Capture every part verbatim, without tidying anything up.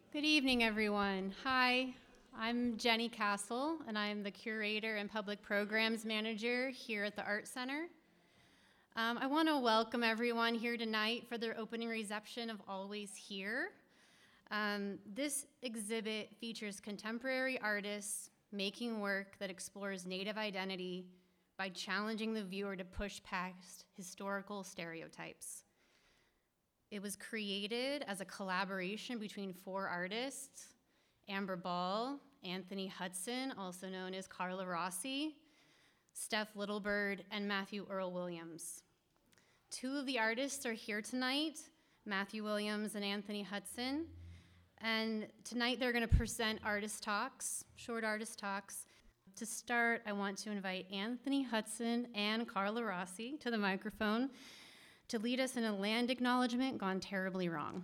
Good evening, everyone. Hi, I'm Jenny Castle, and I'm the Curator and Public Programs Manager here at the Art Center. Um, I want to welcome everyone here tonight for their opening reception of Always Here. Um, this exhibit features contemporary artists making work that explores Native identity by challenging the viewer to push past historical stereotypes. It was created as a collaboration between four artists: Amber Ball, Anthony Hudson, also known as Carla Rossi, Steph Littlebird, and Matthew Earl Williams. Two of the artists are here tonight, Matthew Williams and Anthony Hudson, and tonight they're going to present artist talks, short artist talks. To start, I want to invite Anthony Hudson and Carla Rossi to the microphone to lead us in a land acknowledgement gone terribly wrong.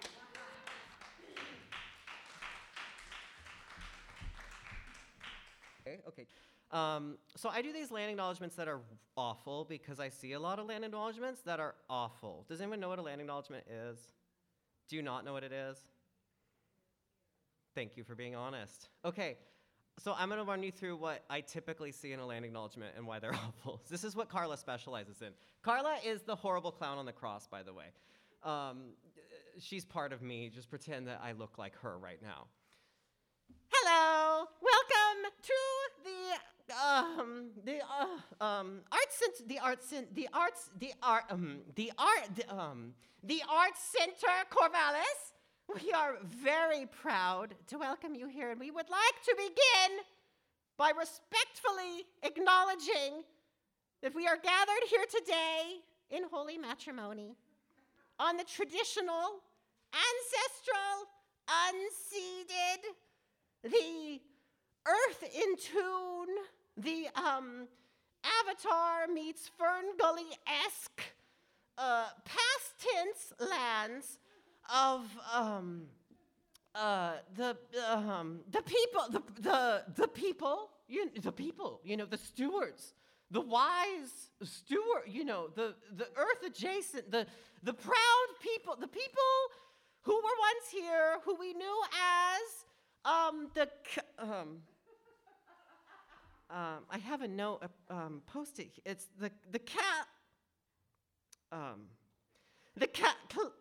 Okay, okay. Um, so I do these land acknowledgements that are awful because I see a lot of land acknowledgements that are awful. Does anyone know what a land acknowledgement is? Do you not know what it is? Thank you for being honest. Okay. So I'm going to run you through what I typically see in a land acknowledgement and why they're awful. This is what Carla specializes in. Carla is the horrible clown on the cross, by the way. Um, she's part of me. Just pretend that I look like her right now. Hello, welcome to the um the uh, um arts cent- the arts cent- the arts the art um the art the, um the Arts Center Corvallis. We are very proud to welcome you here, and we would like to begin by respectfully acknowledging that we are gathered here today in holy matrimony on the traditional, ancestral, unceded, the earth in tune, the um, Avatar meets Fern Gully-esque uh, past tense lands of um, uh, the um, the people, the the the people, you the people, you know, the stewards, the wise steward, you know, the the earth adjacent, the the proud people, the people who were once here, who we knew as um, the um. Um, I have a note um, posted. It's the the cat. Um, the cat.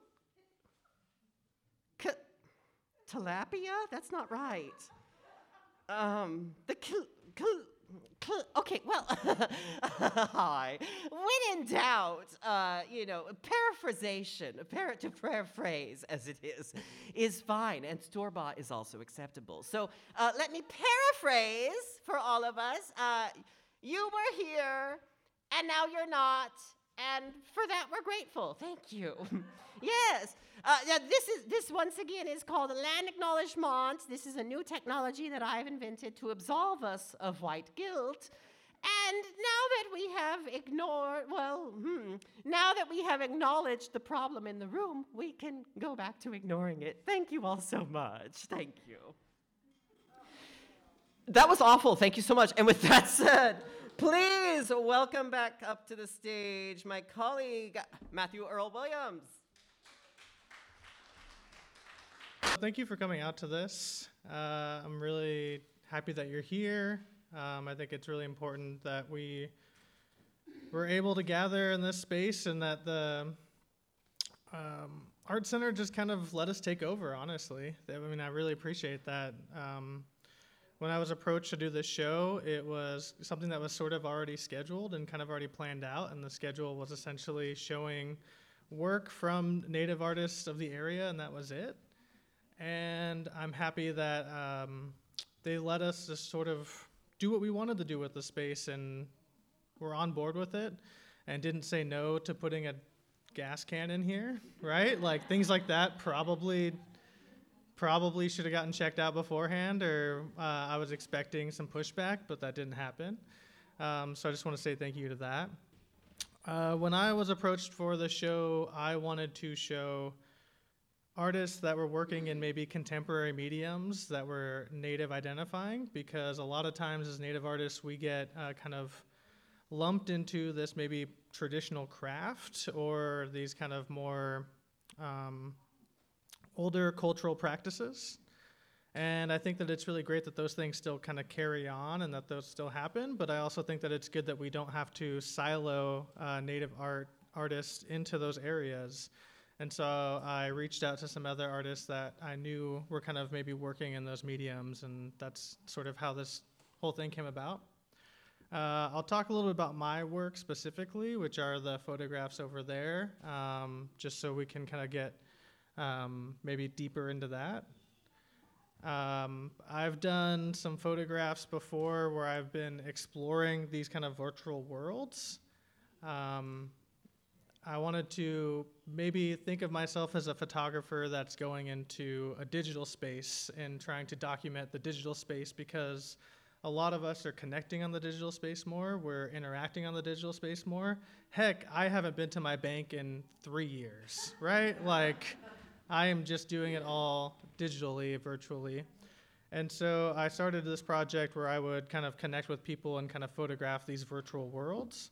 Tilapia? That's not right. Um, the cl- cl- cl- okay, well, hi. When in doubt, uh, you know, paraphrasation, par- to paraphrase as it is, is fine, and store-bought is also acceptable. So uh, let me paraphrase for all of us. Uh, you were here, and now you're not. And for that, we're grateful. Thank you. Yes. Uh, yeah, this is this once again is called a land acknowledgement. This is a new technology that I've invented to absolve us of white guilt. And now that we have ignored, well, hmm, now that we have acknowledged the problem in the room, we can go back to ignoring it. Thank you all so much. Thank you. That was awful. Thank you so much. And with that said, please welcome back up to the stage my colleague, Matthew Earl Williams. Thank you for coming out to this. Uh, I'm really happy that you're here. Um, I think it's really important that we were able to gather in this space and that the um, Art Center just kind of let us take over, honestly. I mean, I really appreciate that. Um, When I was approached to do this show, it was something that was sort of already scheduled and kind of already planned out, and the schedule was essentially showing work from Native artists of the area, and that was it. And I'm happy that um, they let us just sort of do what we wanted to do with the space, and we're on board with it, and didn't say no to putting a gas can in here, right? Like, things like that probably... Probably should have gotten checked out beforehand, or uh, I was expecting some pushback, but that didn't happen. Um, so I just want to say thank you to that. Uh, when I was approached for the show, I wanted to show artists that were working in maybe contemporary mediums that were Native identifying, because a lot of times as Native artists, we get uh, kind of lumped into this maybe traditional craft or these kind of more... Um, older cultural practices. And I think that it's really great that those things still kind of carry on and that those still happen, but I also think that it's good that we don't have to silo uh, Native art artists into those areas. And so I reached out to some other artists that I knew were kind of maybe working in those mediums, and that's sort of how this whole thing came about. Uh, I'll talk a little bit about my work specifically, which are the photographs over there, um, just so we can kind of get um, maybe deeper into that. Um, I've done some photographs before where I've been exploring these kind of virtual worlds. Um, I wanted to maybe think of myself as a photographer that's going into a digital space and trying to document the digital space, because a lot of us are connecting on the digital space more. We're interacting on the digital space more. Heck, I haven't been to my bank in three years, right? Like, I am just doing it all digitally, virtually. And so I started this project where I would kind of connect with people and kind of photograph these virtual worlds.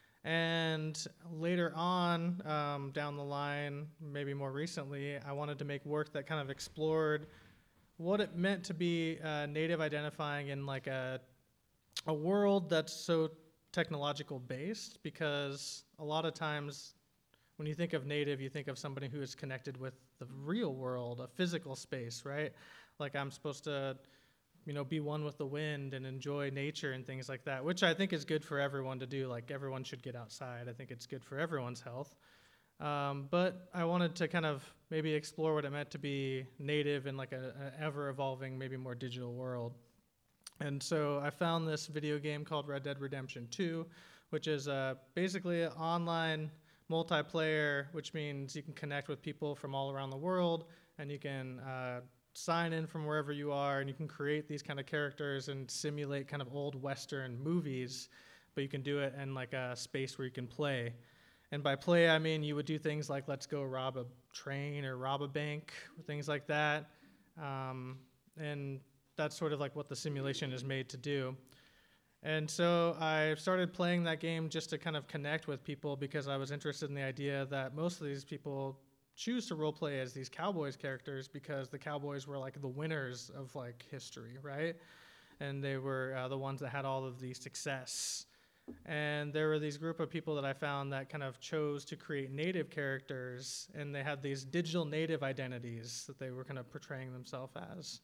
And later on, um, down the line, maybe more recently, I wanted to make work that kind of explored what it meant to be uh, native identifying in like a, a world that's so technological based, because a lot of times when you think of native, you think of somebody who is connected with the real world, a physical space, right? Like I'm supposed to, you know, be one with the wind and enjoy nature and things like that, which I think is good for everyone to do. Like everyone should get outside. I think it's good for everyone's health. Um, but I wanted to kind of maybe explore what it meant to be native in like a, an ever-evolving, maybe more digital world. And so I found this video game called Red Dead Redemption two, which is uh, basically an online multiplayer, which means you can connect with people from all around the world, and you can uh, sign in from wherever you are, and you can create these kind of characters and simulate kind of old Western movies, but you can do it in like a space where you can play. And by play, I mean you would do things like let's go rob a train or rob a bank, things like that. Um, and that's sort of like what the simulation is made to do. And so I started playing that game just to kind of connect with people, because I was interested in the idea that most of these people choose to role play as these Cowboys characters because the Cowboys were like the winners of like history, right? And they were uh, the ones that had all of the success. And there were these group of people that I found that kind of chose to create native characters, and they had these digital native identities that they were kind of portraying themselves as.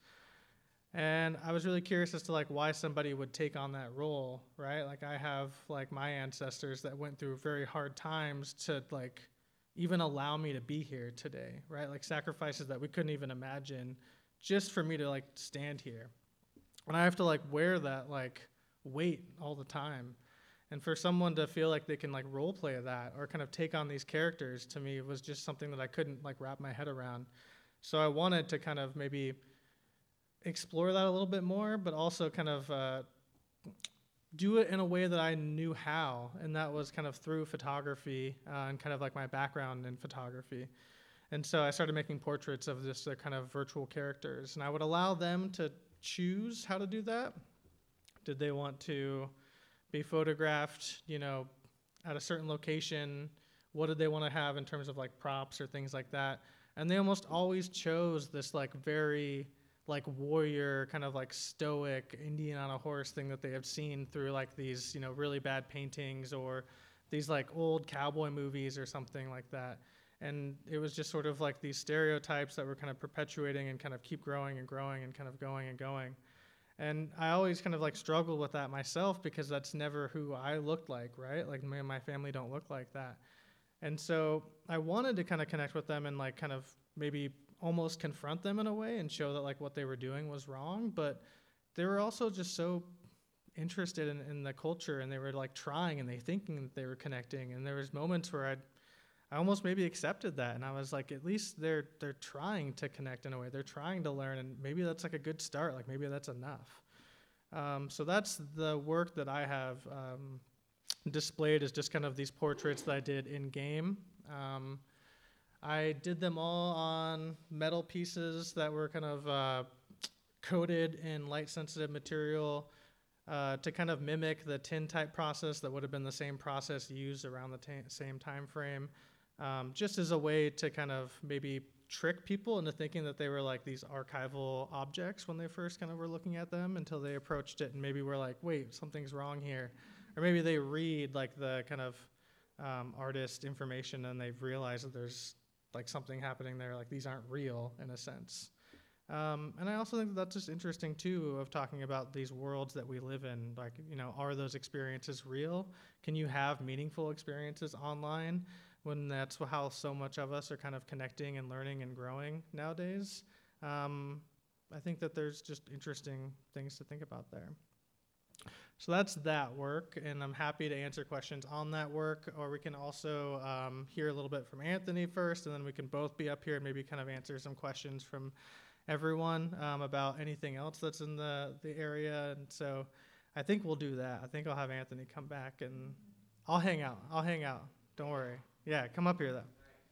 And I was really curious as to like why somebody would take on that role, right? Like I have like my ancestors that went through very hard times to like even allow me to be here today, right? Like sacrifices that we couldn't even imagine just for me to like stand here. And I have to like wear that like weight all the time. And for someone to feel like they can like role play that or kind of take on these characters, to me was just something that I couldn't like wrap my head around. So I wanted to kind of maybe explore that a little bit more, but also kind of uh, do it in a way that I knew how, and that was kind of through photography uh, and kind of like my background in photography. And so I started making portraits of this uh, kind of virtual characters, and I would allow them to choose how to do that. Did they want to be photographed, you know, at a certain location? What did they want to have in terms of like props or things like that? And they almost always chose this like very like warrior kind of like stoic Indian on a horse thing that they have seen through like these, you know, really bad paintings or these like old cowboy movies or something like that. And it was just sort of like these stereotypes that were kind of perpetuating and kind of keep growing and growing and kind of going and going. And I always kind of like struggled with that myself, because that's never who I looked like, right? Like me and my family don't look like that. And so I wanted to kind of connect with them and like kind of maybe almost confront them in a way and show that like what they were doing was wrong. But they were also just so interested in, in the culture, and they were like trying and they thinking that they were connecting. And there was moments where I'd, I almost maybe accepted that, and I was like, at least they're they're trying to connect in a way. They're trying to learn, and maybe that's like a good start. Like maybe that's enough. Um, so that's the work that I have um, displayed, is just kind of these portraits that I did in game. Um, I did them all on metal pieces that were kind of uh, coated in light-sensitive material uh, to kind of mimic the tin-type process that would have been the same process used around the ta- same time frame. Um, just as a way to kind of maybe trick people into thinking that they were like these archival objects when they first kind of were looking at them, until they approached it and maybe were like, wait, something's wrong here. Or maybe they read like the kind of um, artist information and they've realized that there's like something happening there, like these aren't real in a sense. Um, and I also think that that's just interesting too, of talking about these worlds that we live in. Like, you know, are those experiences real? Can you have meaningful experiences online when that's how so much of us are kind of connecting and learning and growing nowadays? Um, I think that there's just interesting things to think about there. So that's that work, and I'm happy to answer questions on that work, or we can also um, hear a little bit from Anthony first, and then we can both be up here and maybe kind of answer some questions from everyone um, about anything else that's in the, the area. And so I think we'll do that. I think I'll have Anthony come back, and I'll hang out. I'll hang out. Don't worry. Yeah, come up here, though.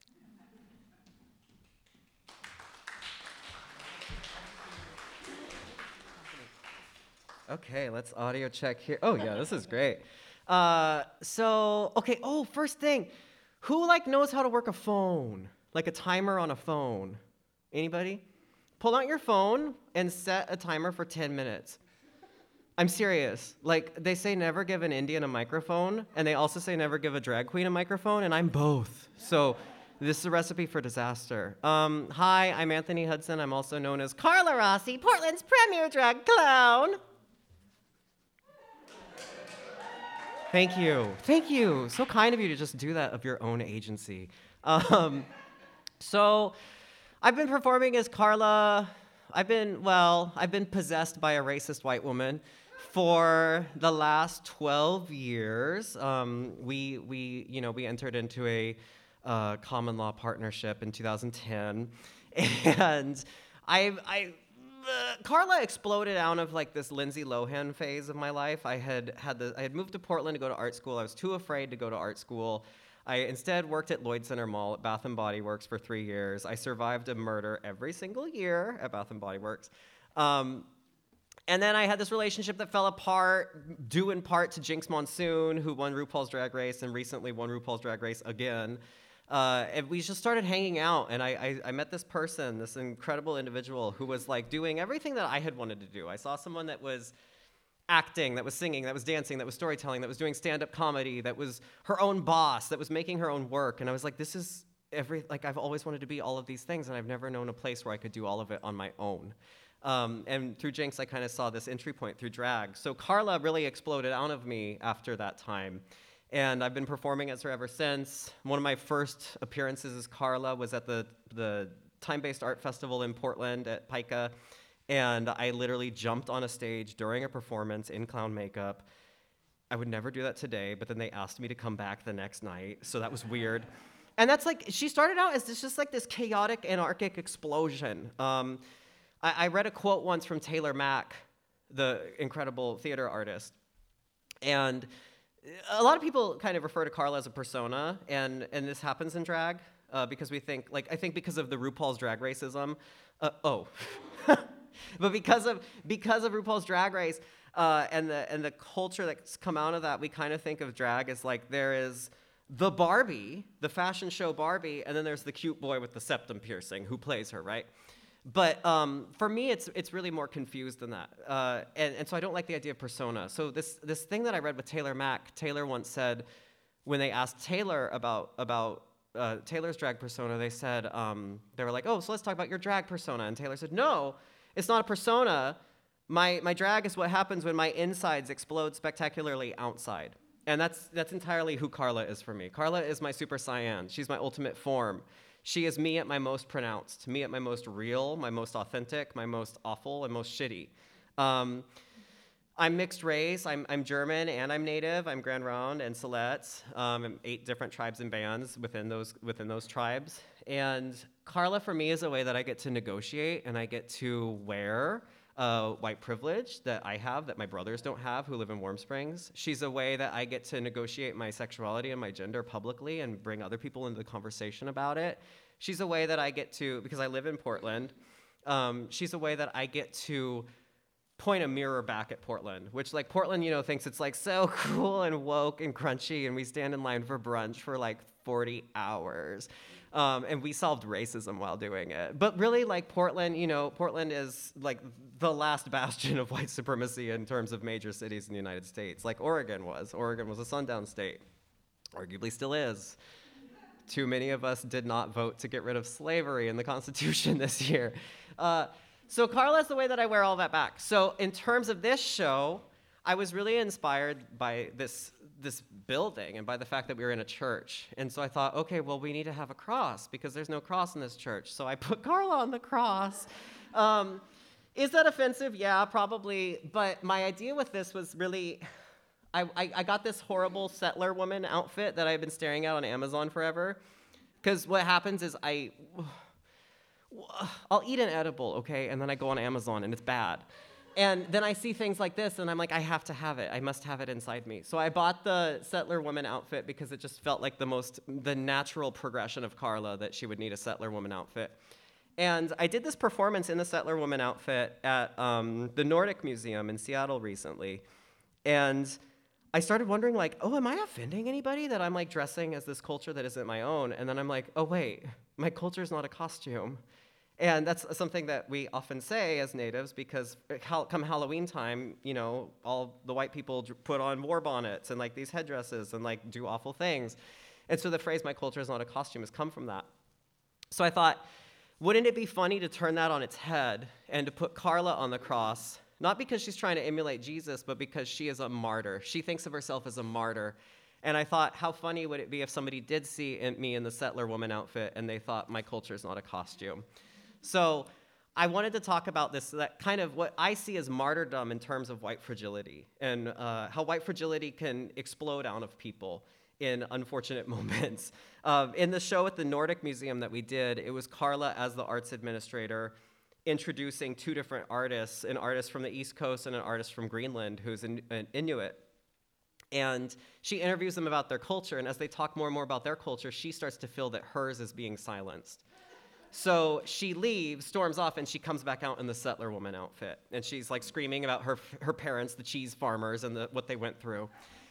Okay, let's audio check here. Oh yeah, this is great. Uh, so, okay, oh, first thing. Who like knows how to work a phone? Like a timer on a phone? Anybody? Pull out your phone and set a timer for ten minutes. I'm serious. Like, they say never give an Indian a microphone, and they also say never give a drag queen a microphone, and I'm both. So this is a recipe for disaster. Um, hi, I'm Anthony Hudson. I'm also known as Carla Rossi, Portland's premier drag clown. Thank you. Thank you. So kind of you to just do that of your own agency. Um, so I've been performing as Carla. I've been, well, I've been possessed by a racist white woman for the last twelve years. Um, we, we, you know, we entered into a uh, common law partnership in two thousand ten. And I, I, Uh, Carla exploded out of like this Lindsay Lohan phase of my life. I had had the I had moved to Portland to go to art school. I was too afraid to go to art school. I instead worked at Lloyd Center Mall at Bath and Body Works for three years. I survived a murder every single year at Bath and Body Works. Um, and then I had this relationship that fell apart, due in part to Jinx Monsoon, who won RuPaul's Drag Race and recently won RuPaul's Drag Race again. Uh, and we just started hanging out, and I, I, I met this person, this incredible individual who was like doing everything that I had wanted to do. I saw someone that was acting, that was singing, that was dancing, that was storytelling, that was doing stand-up comedy, that was her own boss, that was making her own work. And I was like, this is every, like I've always wanted to be all of these things, and I've never known a place where I could do all of it on my own. Um, and through Jinx, I kind of saw this entry point through drag. So Carla really exploded out of me after that time. And I've been performing as her ever since. One of my first appearances as Carla was at the, the Time-Based Art Festival in Portland at Pica. And I literally jumped on a stage during a performance in clown makeup. I would never do that today, but then they asked me to come back the next night, so that was weird. And that's like, she started out as this, just like this chaotic, anarchic explosion. Um, I, I read a quote once from Taylor Mack, the incredible theater artist. And a lot of people kind of refer to Carla as a persona, and, and this happens in drag uh, because we think, like, I think because of the RuPaul's Drag Racism, uh, oh, but because of because of RuPaul's Drag Race uh, and the and the culture that's come out of that, we kind of think of drag as like there is the Barbie, the fashion show Barbie, and then there's the cute boy with the septum piercing who plays her, right? But um, for me, it's it's really more confused than that, uh, and and so I don't like the idea of persona. So this this thing that I read with Taylor Mack, Taylor once said, when they asked Taylor about about uh, Taylor's drag persona, they said um, they were like, oh, so let's talk about your drag persona, and Taylor said, no, it's not a persona. My my drag is what happens when my insides explode spectacularly outside, and that's that's entirely who Carla is for me. Carla is my super cyan. She's my ultimate form. She is me at my most pronounced, me at my most real, my most authentic, my most awful, and most shitty. Um, I'm mixed race. I'm, I'm German and I'm Native. I'm Grand Ronde and Siletz. Um, I'm eight different tribes and bands within those within those tribes. And Carla for me is a way that I get to negotiate and I get to wear uh, white privilege that I have that my brothers don't have who live in Warm Springs. She's a way that I get to negotiate my sexuality and my gender publicly and bring other people into the conversation about it. She's a way that I get to, because I live in Portland, um, she's a way that I get to point a mirror back at Portland, which like Portland, you know, thinks it's like so cool and woke and crunchy and we stand in line for brunch for like forty hours. Um, and we solved racism while doing it. But really, like Portland, you know, Portland is like the last bastion of white supremacy in terms of major cities in the United States, like Oregon was. Oregon was a sundown state, arguably still is. Too many of us did not vote to get rid of slavery in the Constitution this year. Uh, so Carla's the way that I wear all that back. So in terms of this show, I was really inspired by this this building and by the fact that we were in a church. And so I thought, okay, well, we need to have a cross because there's no cross in this church. So I put Carla on the cross. Um, is that offensive? Yeah, probably. But my idea with this was really, I, I, I got this horrible settler woman outfit that I've been staring at on Amazon forever. Because what happens is I, I'll eat an edible, okay, and then I go on Amazon and it's bad. And then I see things like this, and I'm like, I have to have it. I must have it inside me. So I bought the settler woman outfit because it just felt like the most, the natural progression of Carla that she would need a settler woman outfit. And I did this performance in the settler woman outfit at um, the Nordic Museum in Seattle recently. And I started wondering, like, oh, am I offending anybody that I'm, like, dressing as this culture that isn't my own? And then I'm like, oh, wait, my culture is not a costume. And that's something that we often say as natives because come Halloween time, you know, all the white people put on war bonnets and like these headdresses and like do awful things. And so the phrase, my culture is not a costume, has come from that. So I thought, wouldn't it be funny to turn that on its head and to put Carla on the cross, not because she's trying to emulate Jesus, but because she is a martyr. She thinks of herself as a martyr. And I thought, how funny would it be if somebody did see in me in the settler woman outfit and they thought my culture is not a costume. So I wanted to talk about this, that kind of what I see as martyrdom in terms of white fragility and uh, how white fragility can explode out of people in unfortunate moments. Uh, in the show at the Nordic Museum that we did, it was Carla as the arts administrator introducing two different artists, an artist from the East Coast and an artist from Greenland who's an, an Inuit. And she interviews them about their culture, and as they talk more and more about their culture, she starts to feel that hers is being silenced. So she leaves, storms off, and she comes back out in the settler woman outfit. And she's like screaming about her her parents, the cheese farmers, and the, what they went through.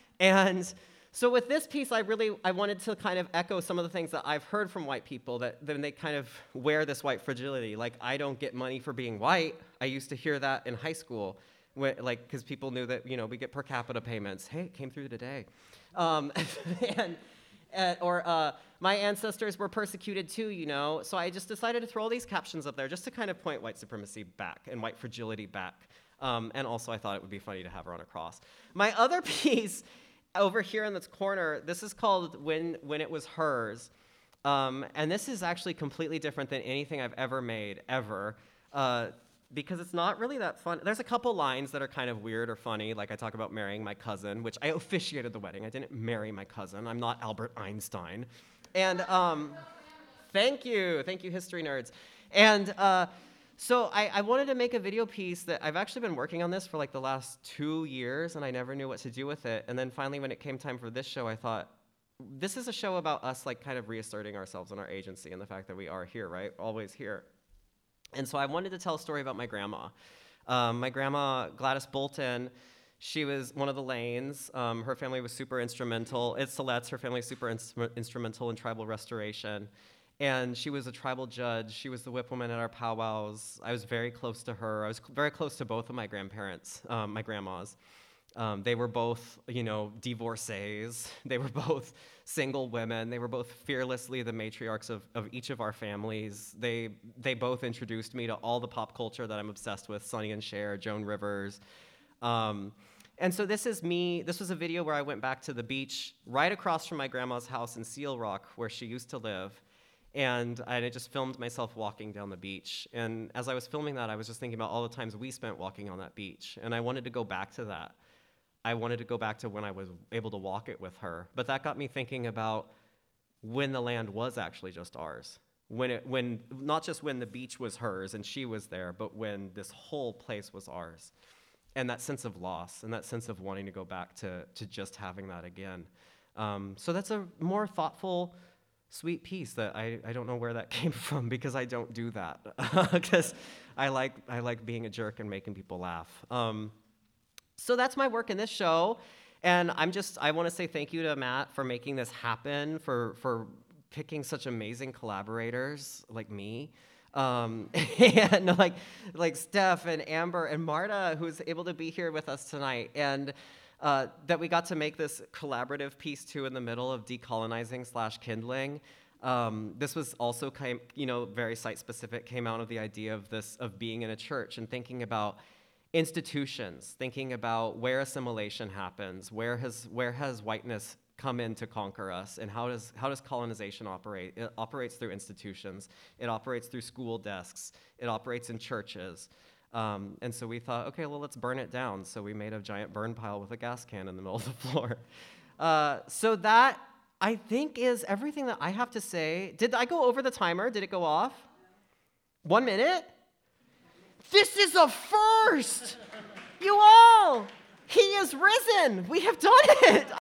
And so with this piece, I really, I wanted to kind of echo some of the things that I've heard from white people, that then they kind of wear this white fragility. Like, I don't get money for being white. I used to hear that in high school, when, like, because people knew that, you know, we get per capita payments. Hey, it came through today. Um, and... Uh, or uh, my ancestors were persecuted too, you know, so I just decided to throw all these captions up there just to kind of point white supremacy back and white fragility back. Um, and also I thought it would be funny to have her on a cross. My other piece over here in this corner, this is called When, when It Was Hers. Um, and this is actually completely different than anything I've ever made, ever. Uh, because it's not really that fun. There's a couple lines that are kind of weird or funny, like I talk about marrying my cousin, which I officiated the wedding. I didn't marry my cousin. I'm not Albert Einstein. And um, thank you. Thank you, history nerds. And uh, so I, I wanted to make a video piece that I've actually been working on this for like the last two years, and I never knew what to do with it. And then finally, when it came time for this show, I thought, this is a show about us like kind of reasserting ourselves and our agency and the fact that we are here, right? Always here. And so I wanted to tell a story about my grandma. Um, my grandma, Gladys Bolton, she was one of the Lanes. Um, her family was super instrumental. It's Siletz, her family was super instru- instrumental in tribal restoration. And she was a tribal judge. She was the whipwoman at our powwows. I was very close to her. I was cl- very close to both of my grandparents, um, my grandmas. Um, they were both, you know, divorcees. They were both single women. They were both fearlessly the matriarchs of, of each of our families. They they both introduced me to all the pop culture that I'm obsessed with, Sonny and Cher, Joan Rivers. Um, and so this is me. This was a video where I went back to the beach right across from my grandma's house in Seal Rock, where she used to live. And I just filmed myself walking down the beach. And as I was filming that, I was just thinking about all the times we spent walking on that beach. And I wanted to go back to that. I wanted to go back to when I was able to walk it with her. But that got me thinking about when the land was actually just ours. When it, when, not just when the beach was hers and she was there, but when this whole place was ours. And that sense of loss and that sense of wanting to go back to, to just having that again. Um, so that's a more thoughtful, sweet piece that I, I don't know where that came from because I don't do that. Because I like, I like being a jerk and making people laugh. Um, So that's my work in this show, and I'm just, I want to say thank you to Matt for making this happen, for, for picking such amazing collaborators like me. Um, and like, like Steph and Amber and Marta, who's able to be here with us tonight. And uh, that we got to make this collaborative piece too in the middle of decolonizing slash kindling. Um, this was also kind, you know, very site-specific, came out of the idea of this, of being in a church and thinking about institutions, thinking about where assimilation happens, where has, where has whiteness come in to conquer us, and how does, how does colonization operate? It operates through institutions. It operates through school desks. It operates in churches. Um, and so we thought, okay, well, let's burn it down. So we made a giant burn pile with a gas can in the middle of the floor. Uh, so that, I think, is everything that I have to say. Did I go over the timer? Did it go off? One minute? This is a first! You all! He is risen! We have done it!